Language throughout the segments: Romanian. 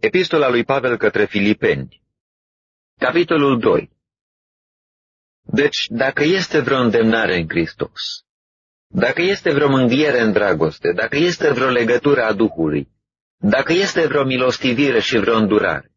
Epistola lui Pavel către Filipeni, capitolul 2. Deci, dacă este vreo îndemnare în Hristos, dacă este vreo mânghiere în dragoste, dacă este vreo legătură a Duhului, dacă este vreo milostivire și vreo îndurare.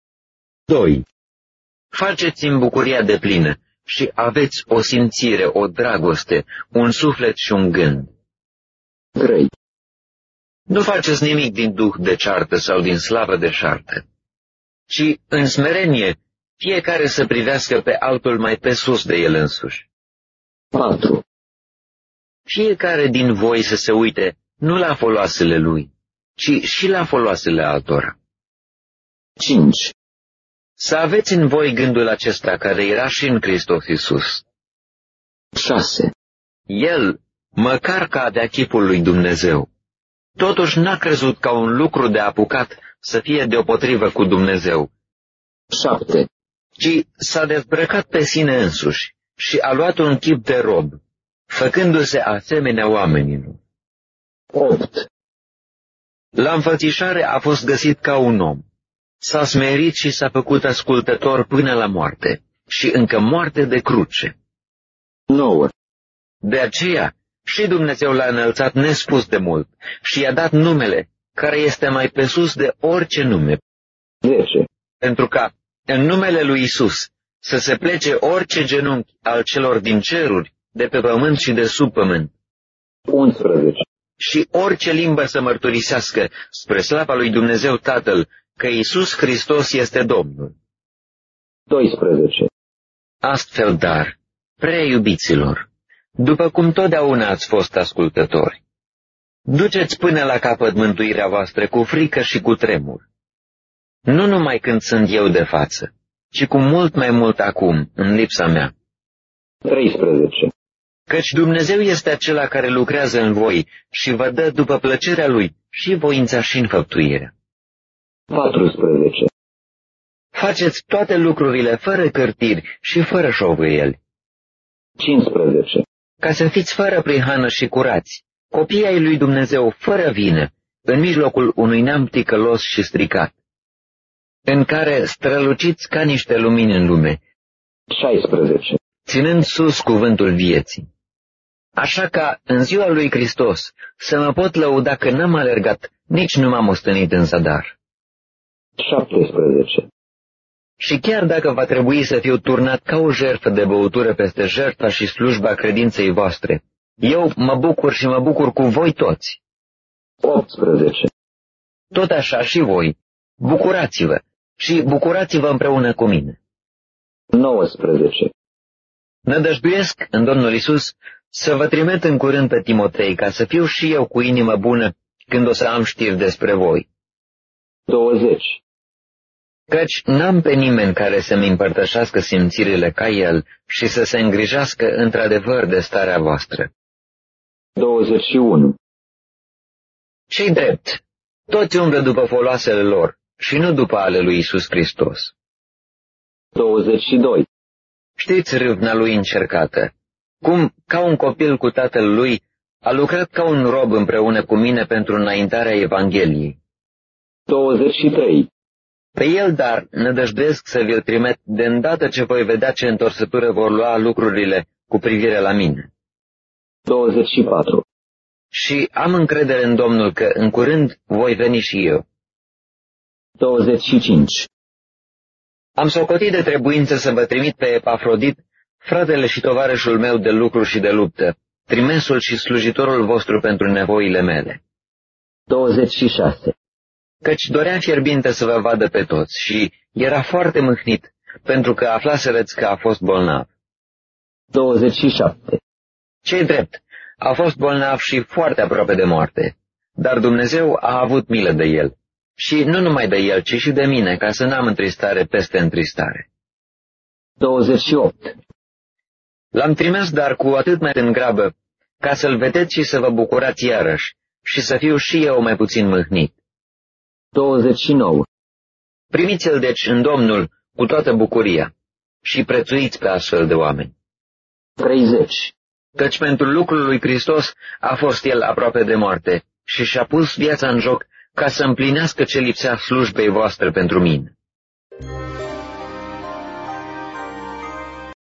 2. Faceți-mi bucuria deplină și aveți o simțire, o dragoste, un suflet și un gând. 3. Nu faceți nimic din duh de ceartă sau din slavă de șartă, ci în smerenie fiecare să privească pe altul mai pe sus de el însuși. 4. Fiecare din voi să se uite nu la foloasele lui, ci și la foloasele altora. 5. Să aveți în voi gândul acesta care era și în Hristos Iisus. 6. El, măcar că avea chipul lui Dumnezeu, totuși n-a crezut ca un lucru de apucat să fie deopotrivă cu Dumnezeu. 7. Ci s-a dezbrăcat pe sine însuși și a luat un chip de rob, făcându-se asemenea oamenilor. 8. La înfățișare a fost găsit ca un om. S-a smerit și s-a făcut ascultător până la moarte, și încă moarte de cruce. 9. De aceea, și Dumnezeu l-a înălțat nespus de mult și i-a dat numele care este mai pe sus de orice nume. 10. Pentru ca, în numele lui Isus, să se plece orice genunchi al celor din ceruri, de pe pământ și de sub pământ. 11. Și orice limbă să mărturisească spre slava lui Dumnezeu Tatăl că Iisus Hristos este Domnul. 12. Astfel, dar, prea iubiților, după cum totdeauna ați fost ascultători, duceți până la capăt mântuirea voastră cu frică și cu tremur. Nu numai când sunt eu de față, ci cu mult mai mult acum, în lipsa mea. 13. Căci Dumnezeu este acela care lucrează în voi și vă dă după plăcerea Lui și voința și înfăptuirea. 14. Faceți toate lucrurile fără cârtiri și fără șovâieli. 15. Ca să fiți fără prihană și curați, copii ai lui Dumnezeu fără vină, în mijlocul unui neam ticălos și stricat, în care străluciți ca niște lumini în lume. 16. Ținând sus cuvântul vieții. Așa ca în ziua lui Hristos să mă pot lăuda că n-am alergat, nici nu m-am ostenit în zadar. 17. Și chiar dacă va trebui să fiu turnat ca o jertfă de băutură peste jertfa și slujba credinței voastre, eu mă bucur și mă bucur cu voi toți. 18. Tot așa și voi, bucurați-vă și bucurați-vă împreună cu mine. 19. Nădăjduiesc în Domnul Iisus să vă trimit în curând pe Timotei, ca să fiu și eu cu inimă bună când o să am știri despre voi. 20. Căci n-am pe nimeni care să-mi împărtășească simțirile ca el și să se îngrijească într-adevăr de starea voastră. 21. Ce-i drept, toți umblă după foloasele lor și nu după ale lui Iisus Hristos. 22. Știți râvna lui încercată, cum, ca un copil cu tatăl lui, a lucrat ca un rob împreună cu mine pentru înaintarea Evangheliei. 23. Pe el, dar, nădăjduiesc să vi-l trimit de îndată ce voi vedea ce întorsătură vor lua lucrurile cu privire la mine. 24. Și am încredere în Domnul că în curând voi veni și eu. 25. Am socotit de trebuință să vă trimit pe Epafrodit, fratele și tovarășul meu de lucru și de luptă, trimesul și slujitorul vostru pentru nevoile mele. 26. Căci dorea fierbinte să vă vadă pe toți și era foarte mâhnit, pentru că aflaserăți că a fost bolnav. 27. Ce-i drept, a fost bolnav și foarte aproape de moarte, dar Dumnezeu a avut milă de el, și nu numai de el, ci și de mine, ca să n-am întristare peste întristare. 28. L-am trimis dar cu atât mai în grabă, ca să-l vedeți și să vă bucurați iarăși, și să fiu și eu mai puțin mâhnit. 29. Primiți-l deci în Domnul cu toată bucuria și prețuiți pe astfel de oameni. 30. Căci pentru lucrul lui Hristos a fost el aproape de moarte și și-a pus viața în joc ca să împlinească ce lipsea slujbei voastre pentru mine.